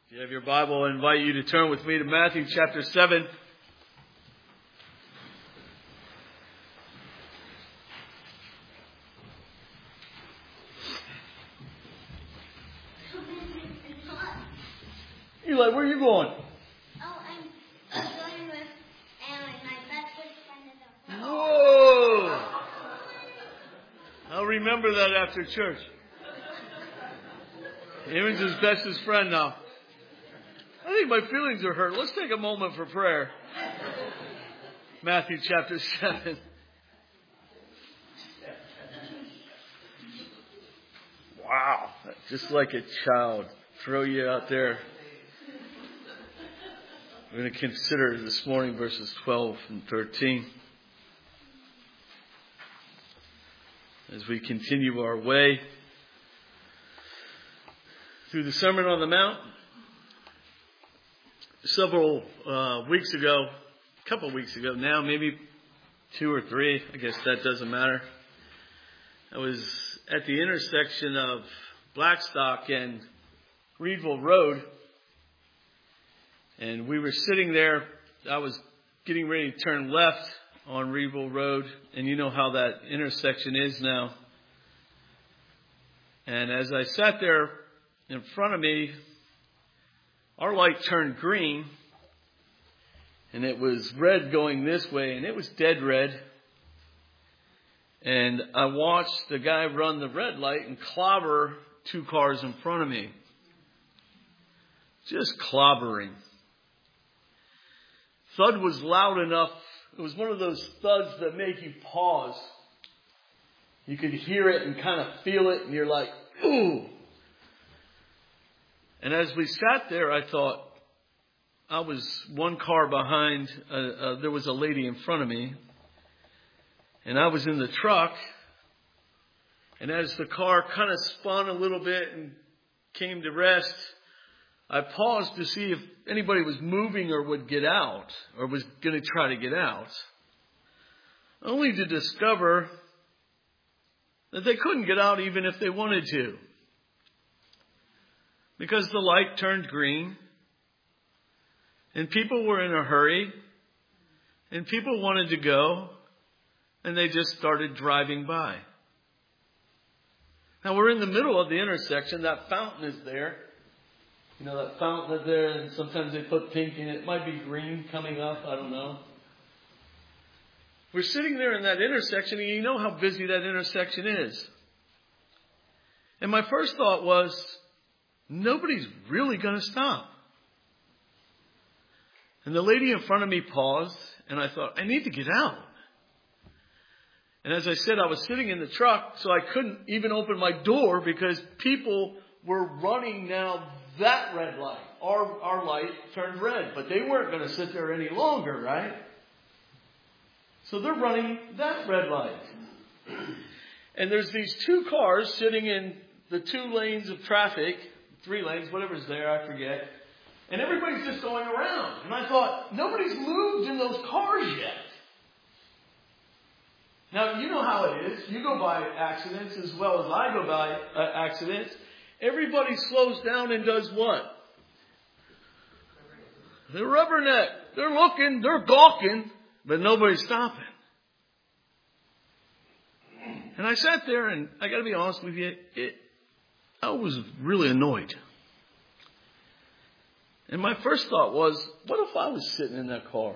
If you have your Bible, I invite you to turn with me to Matthew chapter 7. Eli, where are you going? I'm going with Aaron, my bestest friend in the world. Whoa! I'll remember that after church. Aaron's his bestest friend now. I think my feelings are hurt. Let's take a moment for prayer. Matthew chapter 7. Wow. Just like a child. Throw you out there. We're going to consider this morning verses 12 and 13. As we continue our way through the Sermon on the Mount. Several weeks ago, a couple of weeks ago now, maybe 2 or 3, I guess that doesn't matter. I was at the intersection of Blackstock and Reedville Road, and we were sitting there. I was getting ready to turn left on Reedville Road, and you know how that intersection is now. And as I sat there in front of me, our light turned green, and it was red going this way, and it was dead red. And I watched the guy run the red light and clobber 2 cars in front of me. Just clobbering. Thud was loud enough. It was one of those thuds that make you pause. You could hear it and kind of feel it, and you're like, ooh. And as we sat there, I thought, I was 1 car behind. There was a lady in front of me. And I was in the truck. And as the car kind of spun a little bit and came to rest, I paused to see if anybody was moving or would get out or was going to try to get out. Only to discover that they couldn't get out even if they wanted to. Because the light turned green, and people were in a hurry, and people wanted to go, and they just started driving by. Now we're in the middle of the intersection. That fountain is there. You know, that fountain is there, and sometimes they put pink in it. It might be green coming up. I don't know. We're sitting there in that intersection, and you know how busy that intersection is. And my first thought was, nobody's really going to stop. And the lady in front of me paused, and I thought, I need to get out. And as I said, I was sitting in the truck, so I couldn't even open my door because people were running now that red light. Our light turned red, but they weren't going to sit there any longer, right? So they're running that red light. And there's these 2 cars sitting in the 2 lanes of traffic, 3 lanes, whatever's there, I forget. And everybody's just going around. And I thought, nobody's moved in those cars yet. Now, you know how it is. You go by accidents as well as I go by accidents. Everybody slows down and does what? They're rubberneck. They're looking. They're gawking. But nobody's stopping. And I sat there, and I got to be honest with you, I was really annoyed. And my first thought was, what if I was sitting in that car?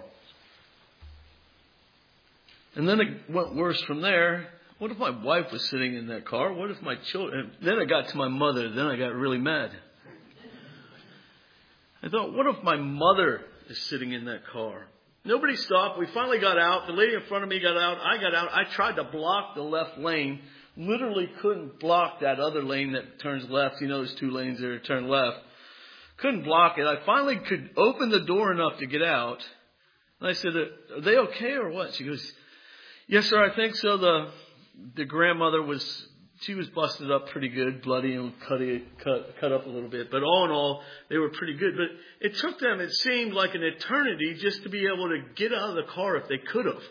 And then it went worse from there. What if my wife was sitting in that car? What if my children... And then I got to my mother. Then I got really mad. I thought, what if my mother is sitting in that car? Nobody stopped. We finally got out. The lady in front of me got out. I got out. I tried to block the left lane. Literally couldn't block that other lane that turns left. You know, there's 2 lanes there that turn left. Couldn't block it. I finally could open the door enough to get out. And I said, are they okay or what? She goes, yes, sir, I think so. The grandmother was busted up pretty good, bloody and cut up a little bit. But all in all, they were pretty good. But it took them, it seemed like an eternity just to be able to get out of the car if they could have.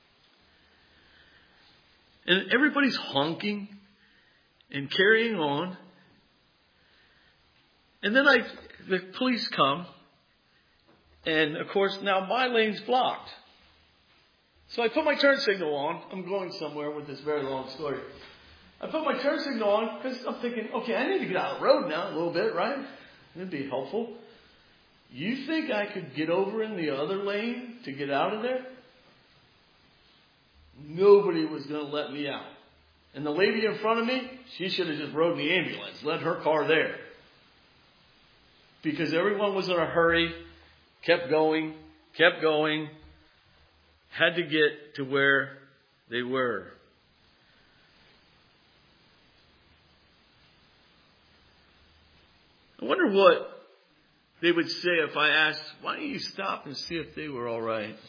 And everybody's honking and carrying on. And then the police come. And, of course, now my lane's blocked. So I put my turn signal on. I'm going somewhere with this very long story. I put my turn signal on because I'm thinking, okay, I need to get out of the road now a little bit, right? It'd be helpful. You think I could get over in the other lane to get out of there? Nobody was going to let me out. And the lady in front of me, she should have just rode the ambulance, left her car there. Because everyone was in a hurry, kept going, had to get to where they were. I wonder what they would say if I asked, why don't you stop and see if they were all right?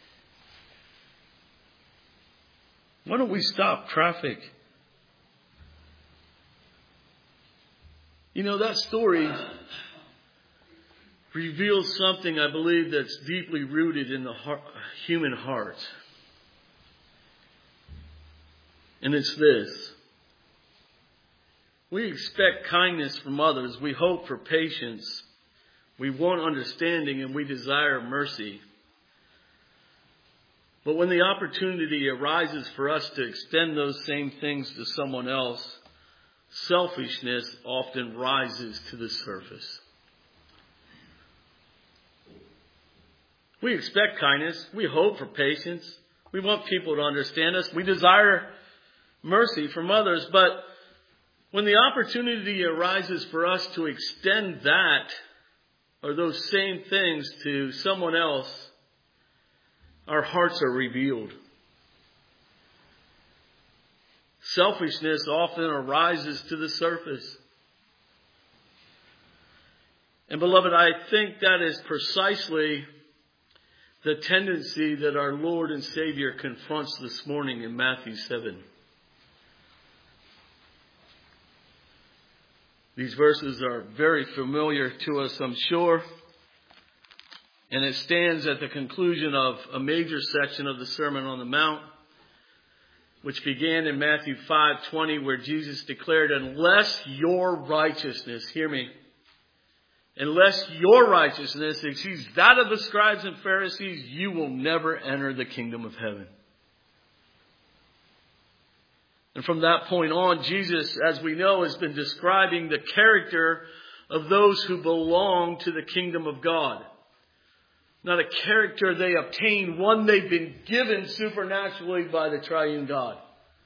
Why don't we stop traffic? You know, that story reveals something, I believe, that's deeply rooted in the human heart. And it's this. We expect kindness from others. We hope for patience. We want understanding, and we desire mercy. But when the opportunity arises for us to extend those same things to someone else, selfishness often rises to the surface. We expect kindness. We hope for patience. We want people to understand us. We desire mercy from others. But when the opportunity arises for us to extend that or those same things to someone else, our hearts are revealed. Selfishness often arises to the surface. And beloved, I think that is precisely the tendency that our Lord and Savior confronts this morning in Matthew 7. These verses are very familiar to us, I'm sure. And it stands at the conclusion of a major section of the Sermon on the Mount, which began in Matthew 5:20, where Jesus declared, unless your righteousness, hear me, unless your righteousness exceeds that of the scribes and Pharisees, you will never enter the kingdom of heaven. And from that point on, Jesus, as we know, has been describing the character of those who belong to the kingdom of God. Not a character they obtain, one they've been given supernaturally by the triune God.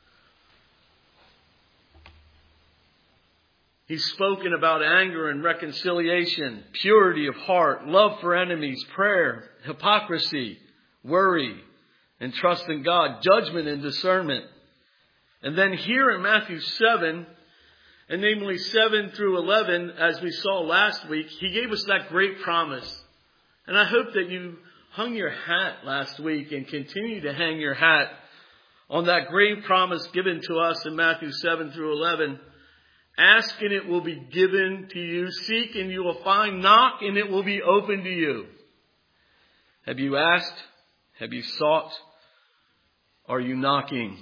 He's spoken about anger and reconciliation, purity of heart, love for enemies, prayer, hypocrisy, worry, and trust in God, judgment and discernment. And then here in Matthew 7, and namely 7 through 11, as we saw last week, he gave us that great promise. And I hope that you hung your hat last week and continue to hang your hat on that great promise given to us in Matthew 7 through 11. Ask and it will be given to you. Seek and you will find. Knock and it will be open to you. Have you asked? Have you sought? Are you knocking?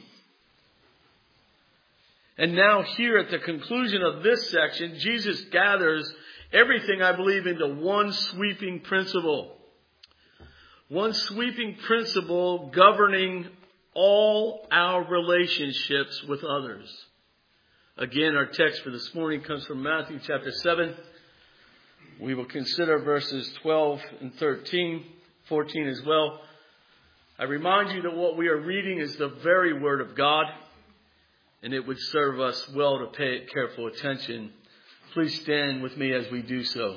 And now here at the conclusion of this section, Jesus gathers everything, I believe, into one sweeping principle. One sweeping principle governing all our relationships with others. Again, our text for this morning comes from Matthew chapter 7. We will consider verses 12 and 13, 14 as well. I remind you that what we are reading is the very Word of God, and it would serve us well to pay careful attention. Please stand with me as we do so.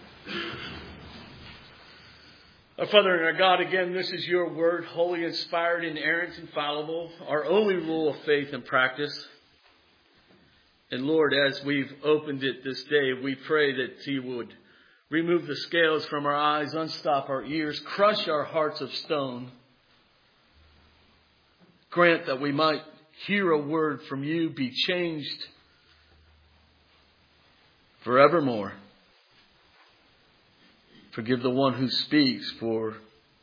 Our Father and our God, again, this is your word, holy, inspired, inerrant, infallible, our only rule of faith and practice. And Lord, as we've opened it this day, we pray that you would remove the scales from our eyes, unstop our ears, crush our hearts of stone. Grant that we might hear a word from you, be changed forevermore. Forgive the one who speaks, for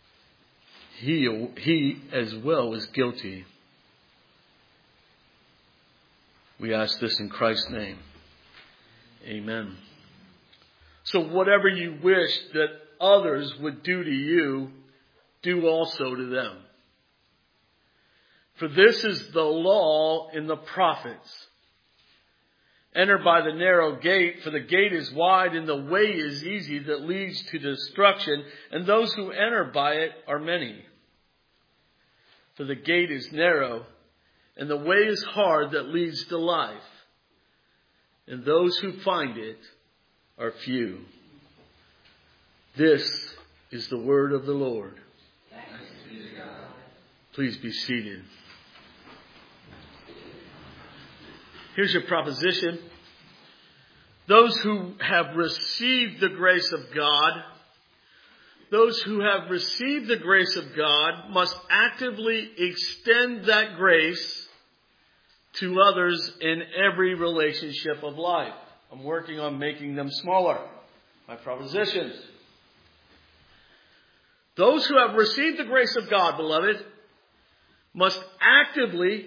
he as well is guilty. We ask this in Christ's name. Amen. So whatever you wish that others would do to you, do also to them. For this is the law in the prophets. Enter by the narrow gate, for the gate is wide and the way is easy that leads to destruction, and those who enter by it are many. For the gate is narrow, and the way is hard that leads to life, and those who find it are few. This is the word of the Lord. Thanks be to God. Please be seated. Here's your proposition. Those who have received the grace of God, must actively extend that grace to others in every relationship of life. I'm working on making them smaller. My propositions. Those who have received the grace of God, beloved, must actively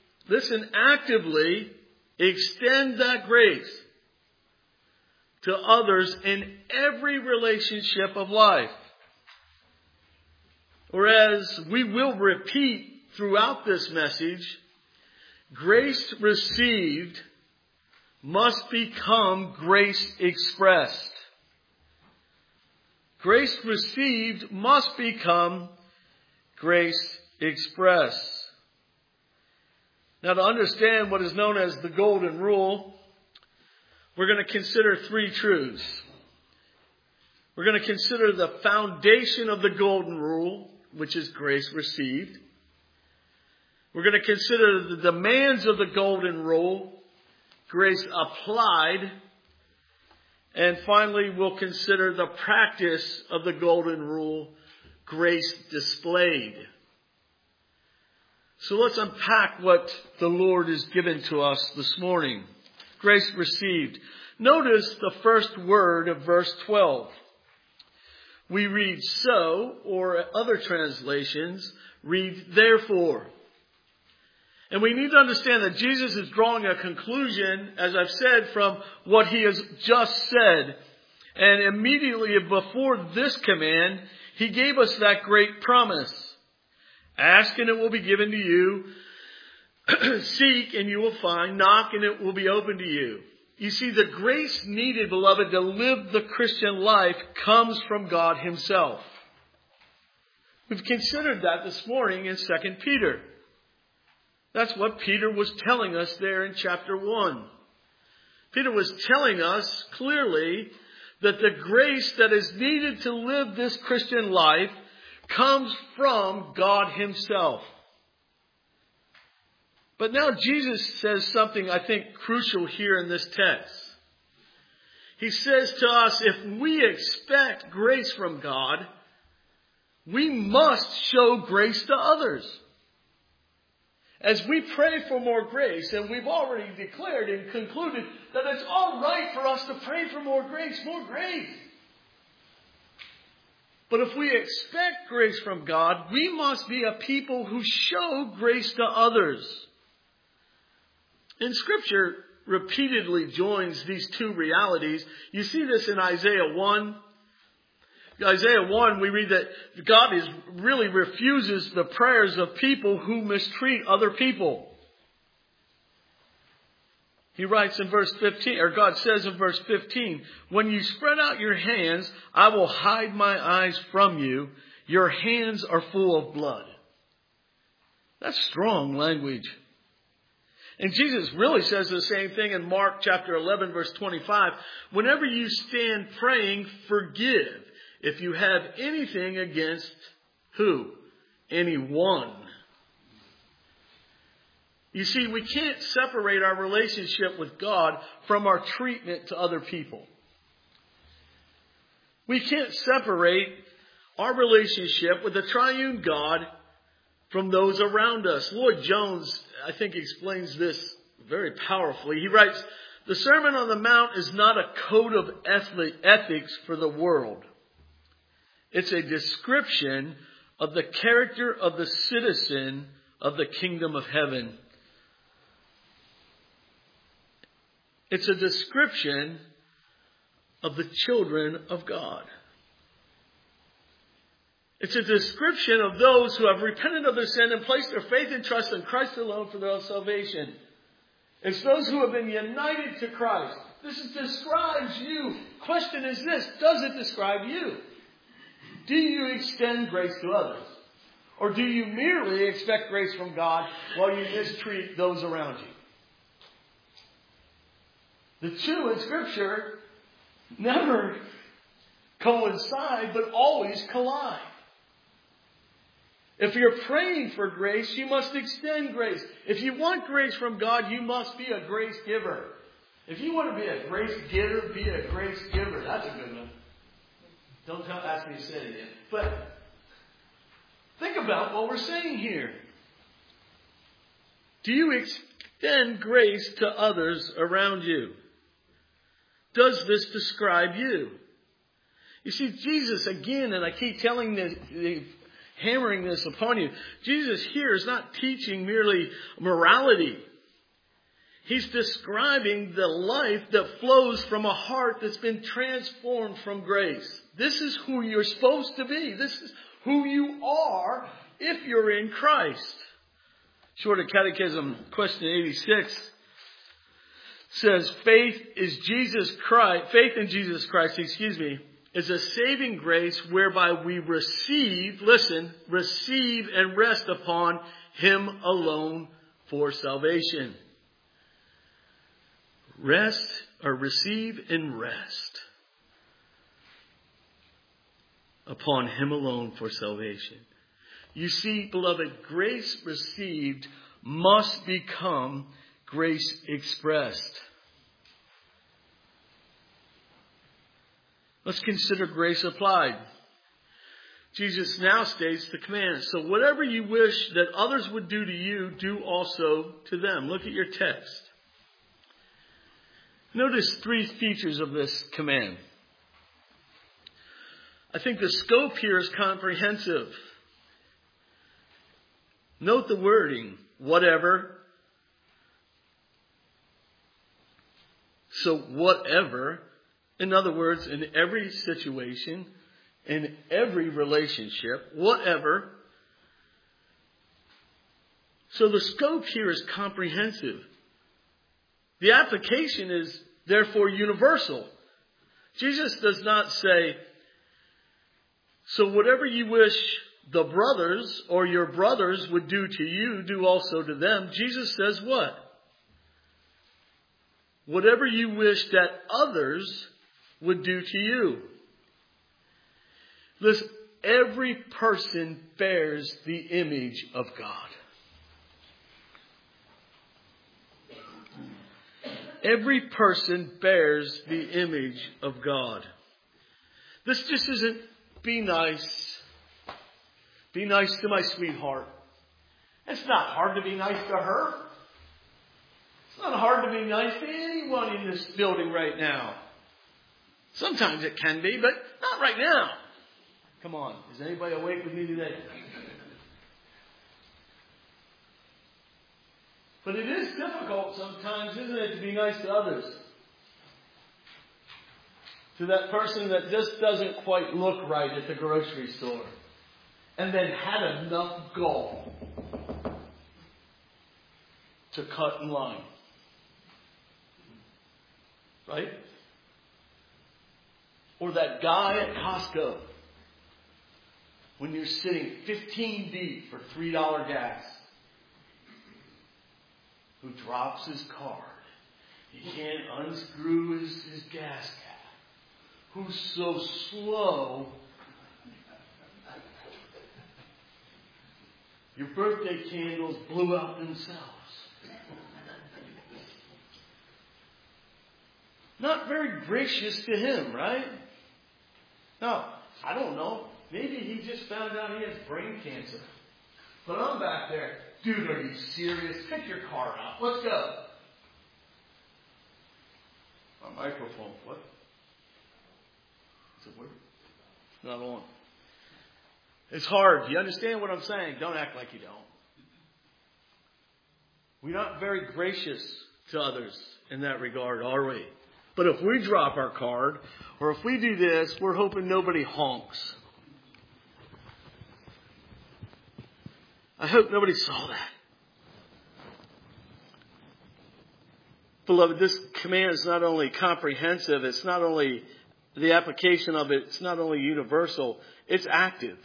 extend that grace to others in every relationship of life. Or as we will repeat throughout this message, grace received must become grace expressed. Grace received must become grace expressed. Now, to understand what is known as the Golden Rule, we're going to consider three truths. We're going to consider the foundation of the Golden Rule, which is grace received. We're going to consider the demands of the Golden Rule, grace applied. And finally, we'll consider the practice of the Golden Rule, grace displayed. So let's unpack what the Lord has given to us this morning. Grace received. Notice the first word of verse 12. We read so, or other translations read therefore. And we need to understand that Jesus is drawing a conclusion, as I've said, from what he has just said. And immediately before this command, he gave us that great promise. Ask and it will be given to you. Seek and you will find. Knock and it will be open to you. You see, the grace needed, beloved, to live the Christian life comes from God himself. We've considered that this morning in 2 Peter. That's what Peter was telling us there in chapter 1. Peter was telling us clearly that the grace that is needed to live this Christian life comes from God himself. But now Jesus says something I think crucial here in this text. He says to us, if we expect grace from God, we must show grace to others. As we pray for more grace, and we've already declared and concluded that it's all right for us to pray for more grace. But if we expect grace from God, we must be a people who show grace to others. And Scripture repeatedly joins these two realities. You see this in Isaiah 1. Isaiah 1, we read that God really refuses the prayers of people who mistreat other people. He writes in verse 15, or God says in verse 15, when you spread out your hands, I will hide my eyes from you. Your hands are full of blood. That's strong language. And Jesus really says the same thing in Mark chapter 11, verse 25. Whenever you stand praying, forgive if you have anything against who? Anyone. You see, we can't separate our relationship with God from our treatment to other people. We can't separate our relationship with the triune God from those around us. Lloyd Jones, I think, explains this very powerfully. He writes, the Sermon on the Mount is not a code of ethics for the world. It's a description of the character of the citizen of the kingdom of heaven. It's a description of the children of God. It's a description of those who have repented of their sin and placed their faith and trust in Christ alone for their own salvation. It's those who have been united to Christ. This describes you. Question is this: does it describe you? Do you extend grace to others? Or do you merely expect grace from God while you mistreat those around you? The two in Scripture never coincide, but always collide. If you're praying for grace, you must extend grace. If you want grace from God, you must be a grace giver. If you want to be a grace getter, be a grace giver. That's a good one. Don't ask me to say it again. But think about what we're saying here. Do you extend grace to others around you? Does this describe you? You see, Jesus, again, and I keep hammering this upon you, Jesus here is not teaching merely morality. He's describing the life that flows from a heart that's been transformed from grace. This is who you're supposed to be. This is who you are if you're in Christ. Shorter Catechism, question 86, says faith in Jesus Christ, is a saving grace whereby we receive and rest upon Him alone for salvation. Receive and rest upon Him alone for salvation. You see, beloved, grace received must become grace expressed. Let's consider grace applied. Jesus now states the command. So whatever you wish that others would do to you, do also to them. Look at your text. Notice three features of this command. I think the scope here is comprehensive. Note the wording, whatever. So whatever, in other words, in every situation, in every relationship, whatever. So the scope here is comprehensive. The application is therefore universal. Jesus does not say, so whatever you wish the brothers or your brothers would do to you, do also to them. Jesus says what? Whatever you wish that others would do to you. Listen, every person bears the image of God. Every person bears the image of God. This just isn't be nice. Be nice to my sweetheart. It's not hard to be nice to her. It's not hard to be nice to anyone in this building right now. Sometimes it can be, but not right now. Come on. Is anybody awake with me today? But it is difficult sometimes, isn't it, to be nice to others? To that person that just doesn't quite look right at the grocery store. And then had enough gall to cut in line. Right? Or that guy at Costco, when you're sitting 15 deep for $3 gas, who drops his card. He can't unscrew his gas cap. Who's so slow. Your birthday candles blew out themselves. Not very gracious to him, right? Now, I don't know. Maybe he just found out he has brain cancer. But I'm back there. Dude, are you serious? Pick your car out. Let's go. My microphone. What? Is it working? It's not on. It's hard. You understand what I'm saying? Don't act like you don't. We're not very gracious to others in that regard, are we? But if we drop our card, or if we do this, we're hoping nobody honks. I hope nobody saw that. Beloved, this command is not only comprehensive, it's not only the application of it, it's not only universal, it's active.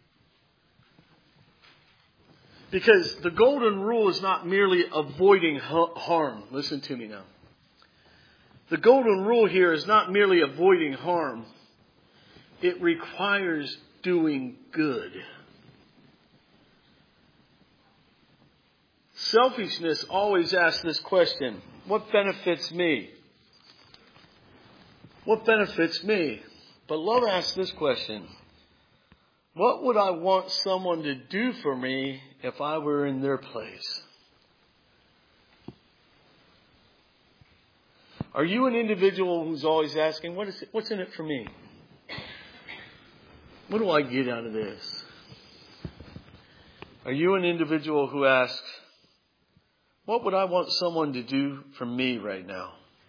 Because the golden rule is not merely avoiding harm. Listen to me now. The golden rule here is not merely avoiding harm. It requires doing good. Selfishness always asks this question: what benefits me? What benefits me? But love asks this question: what would I want someone to do for me if I were in their place? Are you an individual who's always asking, what's in it for me? What do I get out of this? Are you an individual who asks, what would I want someone to do for me right now?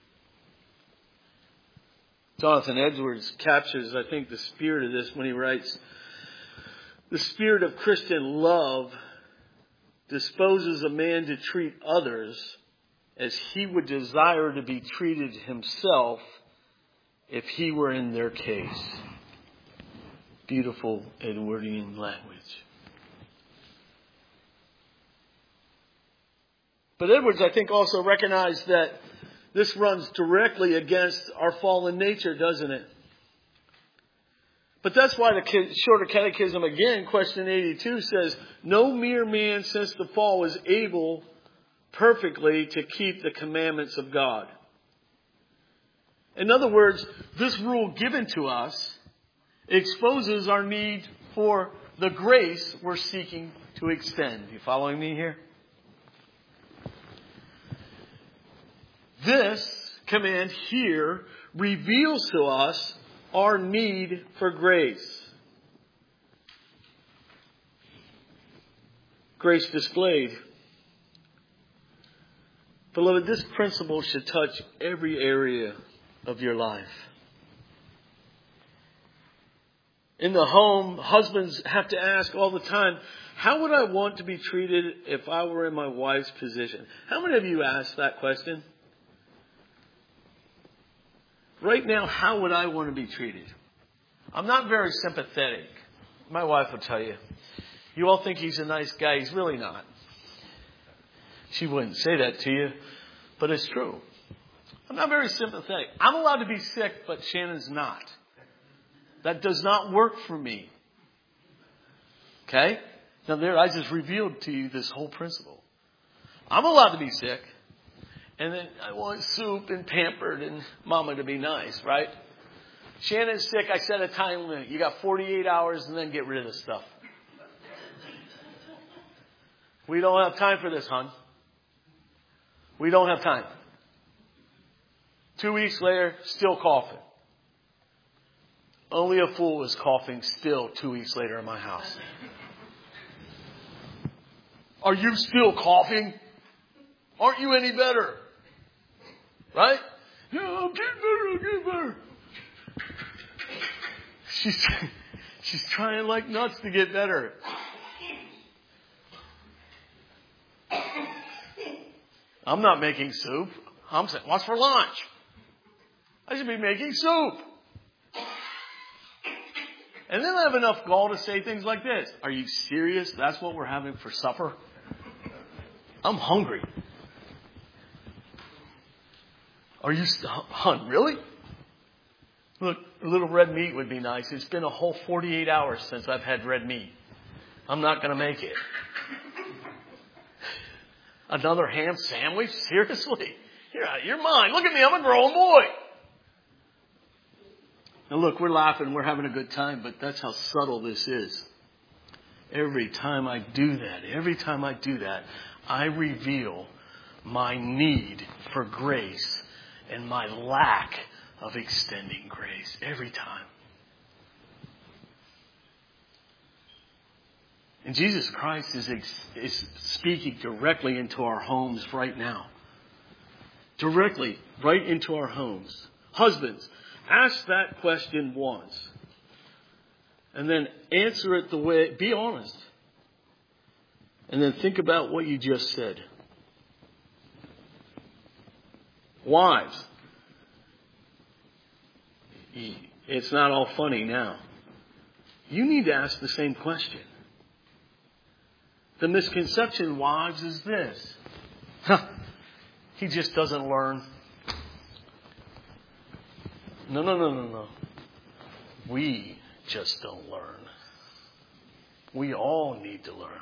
Jonathan Edwards captures, I think, the spirit of this when he writes, the spirit of Christian love disposes a man to treat others as he would desire to be treated himself if he were in their case. Beautiful Edwardian language. But Edwards, I think, also recognized that this runs directly against our fallen nature, doesn't it? But that's why the Shorter Catechism, again, question 82 says, no mere man since the fall is able perfectly to keep the commandments of God. In other words, this rule given to us exposes our need for the grace we're seeking to extend. You following me here? This command here reveals to us our need for grace. Grace displayed. Beloved, this principle should touch every area of your life. In the home, husbands have to ask all the time, how would I want to be treated if I were in my wife's position? How many of you asked that question? Right now, how would I want to be treated? I'm not very sympathetic. My wife will tell you. You all think he's a nice guy. He's really not. She wouldn't say that to you, but it's true. I'm not very sympathetic. I'm allowed to be sick, but Shannon's not. That does not work for me. Okay? Now there, I just revealed to you this whole principle. I'm allowed to be sick. And then I want soup and pampered and mama to be nice, right? Shannon's sick. I set a time limit. You got 48 hours and then get rid of the stuff. We don't have time for this, hon. We don't have time. 2 weeks later, still coughing. Only a fool is coughing still 2 weeks later in my house. Are you still coughing? Aren't you any better? Right? Yeah, I'll get better. She's trying like nuts to get better. I'm not making soup. I'm saying, what's for lunch? I should be making soup. And then I have enough gall to say things like this. Are you serious? That's what we're having for supper? I'm hungry. Are you, hon, really? Look, a little red meat would be nice. It's been a whole 48 hours since I've had red meat. I'm not going to make it. Another ham sandwich? Seriously? You're out of your mind. Look at me. I'm a grown boy. Now look, we're laughing. We're having a good time, but that's how subtle this is. Every time I do that, I reveal my need for grace and my lack of extending grace. Every time. And Jesus Christ is speaking directly into our homes right now. Directly, right into our homes. Husbands, ask that question once. And then answer it the way, be honest. And then think about what you just said. Wives, it's not all funny now. You need to ask the same question. The misconception, wives, is this. He just doesn't learn. No. We just don't learn. We all need to learn.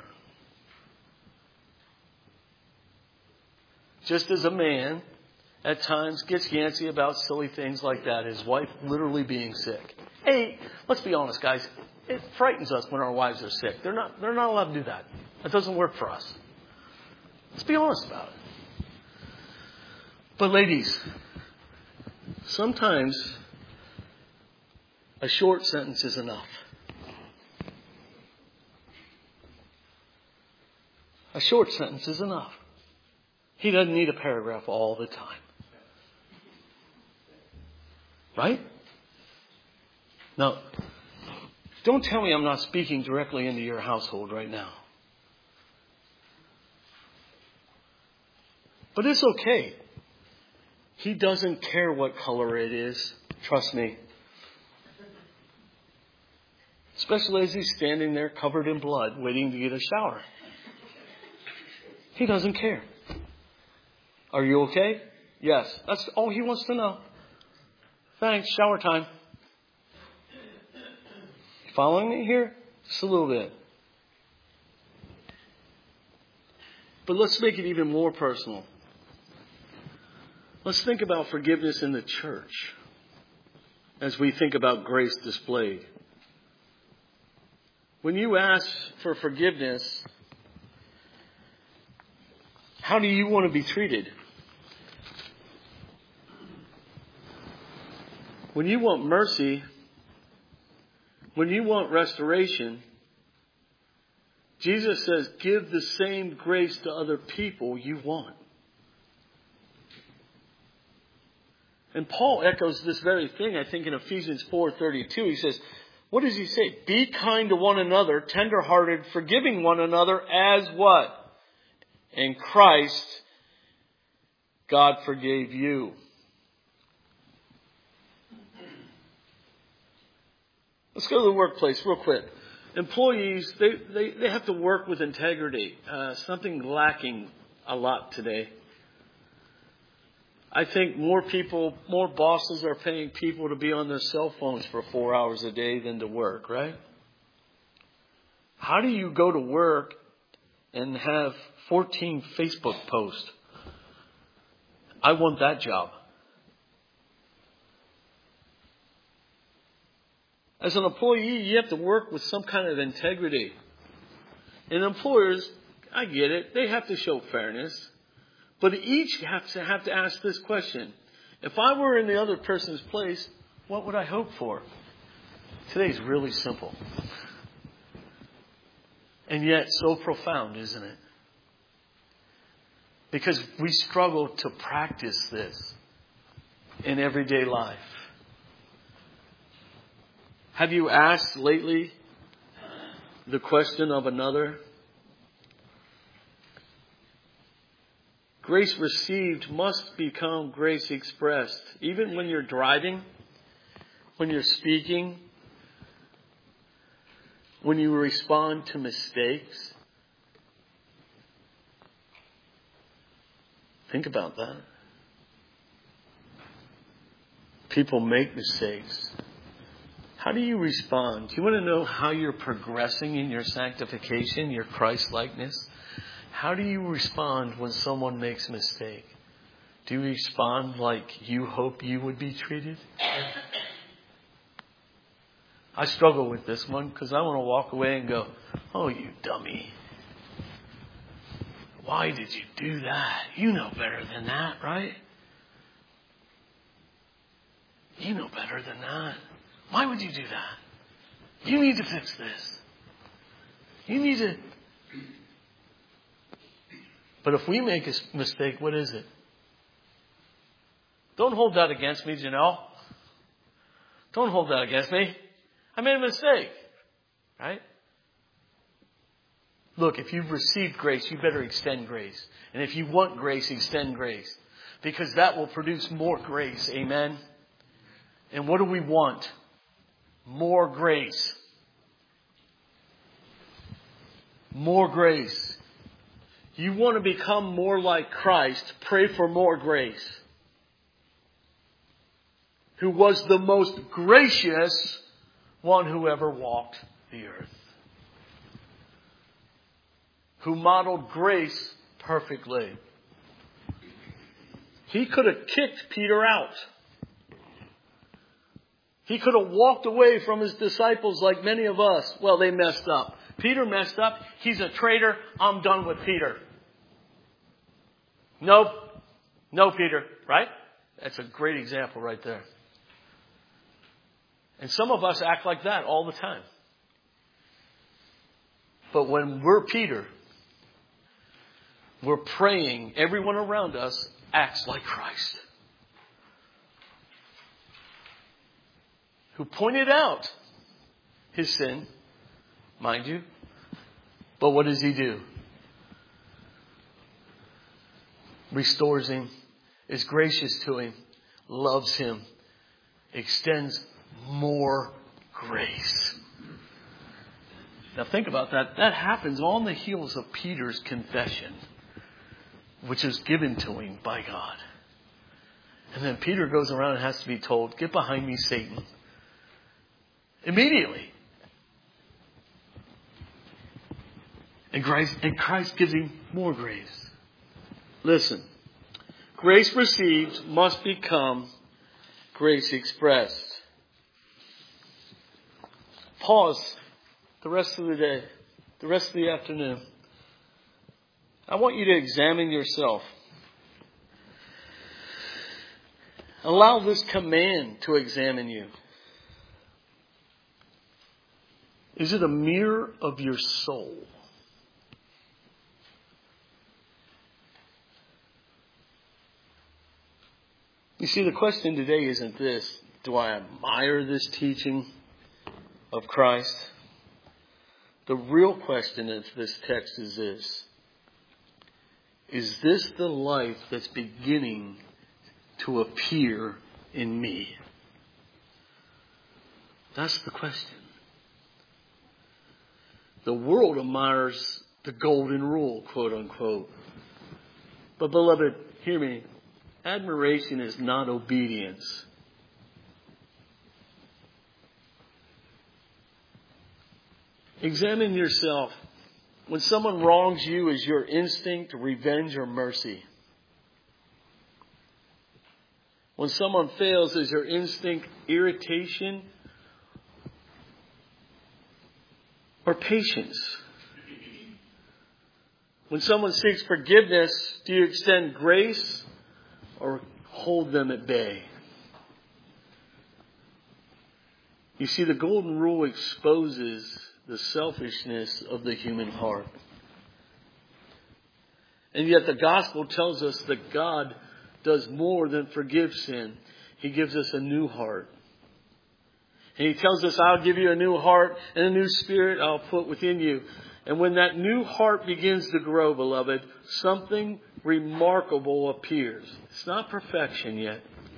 Just as a man at times gets antsy about silly things like that, his wife literally being sick. Hey, let's be honest, guys. It frightens us when our wives are sick. They're not allowed to do that. That doesn't work for us. Let's be honest about it. But ladies, sometimes a short sentence is enough. A short sentence is enough. He doesn't need a paragraph all the time. Right? Now, don't tell me I'm not speaking directly into your household right now. But it's okay. He doesn't care what color it is. Trust me. Especially as he's standing there covered in blood waiting to get a shower. He doesn't care. Are you okay? Yes. That's all he wants to know. Thanks. Shower time. Following me here? Just a little bit. But let's make it even more personal. Let's think about forgiveness in the church as we think about grace displayed. When you ask for forgiveness, how do you want to be treated? When you want mercy, when you want restoration, Jesus says, give the same grace to other people you want. And Paul echoes this very thing, I think, in Ephesians 4:32. He says, what does he say? Be kind to one another, tenderhearted, forgiving one another as what? In Christ, God forgave you. Let's go to the workplace real quick. Employees, they have to work with integrity. Something lacking a lot today. I think more bosses are paying people to be on their cell phones for 4 hours a day than to work, right? How do you go to work and have 14 Facebook posts? I want that job. As an employee, you have to work with some kind of integrity. And employers, I get it, they have to show fairness. But each have to ask this question. If I were in the other person's place, what would I hope for? Today's really simple. And yet so profound, isn't it? Because we struggle to practice this in everyday life. Have you asked lately the question of another? Grace received must become grace expressed. Even when you're driving, when you're speaking, when you respond to mistakes. Think about that. People make mistakes. How do you respond? Do you want to know how you're progressing in your sanctification, your Christ-likeness? How do you respond when someone makes a mistake? Do you respond like you hope you would be treated? I struggle with this one because I want to walk away and go, oh, you dummy. Why did you do that? You know better than that, right? You know better than that. Why would you do that? You need to fix this. You need to... But if we make a mistake, what is it? Don't hold that against me, Janelle. Don't hold that against me. I made a mistake. Right? Look, if you've received grace, you better extend grace. And if you want grace, extend grace. Because that will produce more grace. Amen? And what do we want? More grace. More grace. You want to become more like Christ, pray for more grace. Who was the most gracious one who ever walked the earth. Who modeled grace perfectly. He could have kicked Peter out. He could have walked away from his disciples like many of us. Well, they messed up. Peter messed up. He's a traitor. I'm done with Peter. Nope. No, Peter. Right? That's a great example right there. And some of us act like that all the time. But when we're Peter, we're praying, everyone around us acts like Christ. Who pointed out his sin, mind you. But what does he do? Restores him, is gracious to him, loves him, extends more grace. Now think about that. That happens on the heels of Peter's confession, which is given to him by God. And then Peter goes around and has to be told, "Get behind me, Satan." Immediately. And Christ gives him more grace. Listen. Grace received must become grace expressed. Pause the rest of the day, the rest of the afternoon. I want you to examine yourself. Allow this command to examine you. Is it a mirror of your soul? You see, the question today isn't this: do I admire this teaching of Christ? The real question of this text is this: is this the life that's beginning to appear in me? That's the question. The world admires the golden rule, quote unquote. But beloved, hear me. Admiration is not obedience. Examine yourself. When someone wrongs you, is your instinct revenge or mercy? When someone fails, is your instinct irritation or patience? When someone seeks forgiveness, do you extend grace or hold them at bay? You see, the golden rule exposes the selfishness of the human heart. And yet the gospel tells us that God does more than forgive sin. He gives us a new heart. And He tells us, I'll give you a new heart and a new spirit I'll put within you. And when that new heart begins to grow, beloved, something remarkable appears. It's not perfection yet.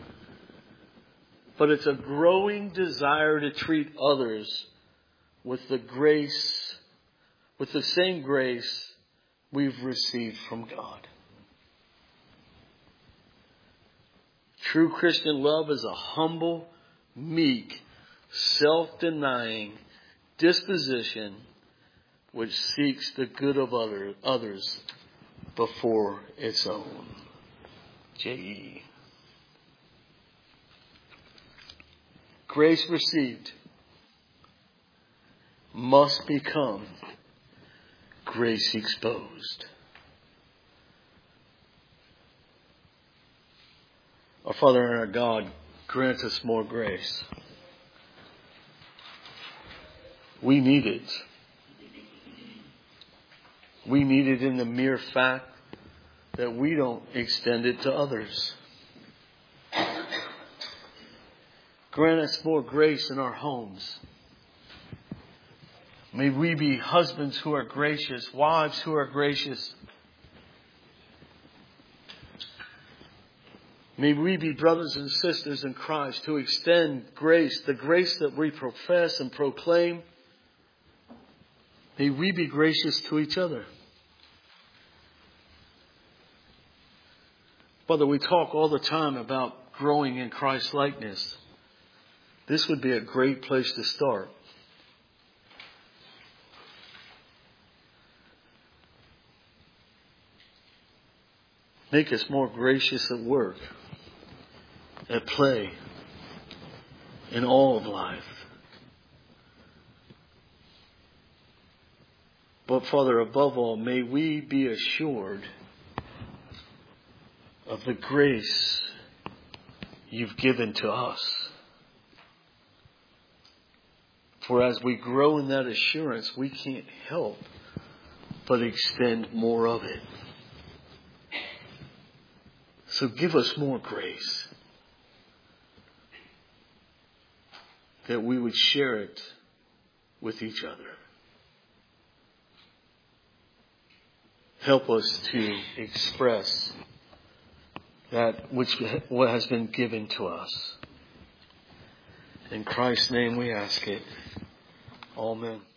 But it's a growing desire to treat others with the grace, with the same grace we've received from God. True Christian love is a humble, meek, self-denying disposition which seeks the good of others before its own. J.E. Grace received must become grace exposed. Our Father and our God, grant us more grace. We need it. We need it in the mere fact that we don't extend it to others. Grant us more grace in our homes. May we be husbands who are gracious, wives who are gracious. May we be brothers and sisters in Christ who extend grace, the grace that we profess and proclaim. May we be gracious to each other. Father, we talk all the time about growing in Christ's likeness. This would be a great place to start. Make us more gracious at work, at play, in all of life. But Father, above all, may we be assured of the grace you've given to us. For as we grow in that assurance, we can't help but extend more of it. So give us more grace, that we would share it with each other. Help us to express that which has been given to us. In Christ's name we ask it. Amen.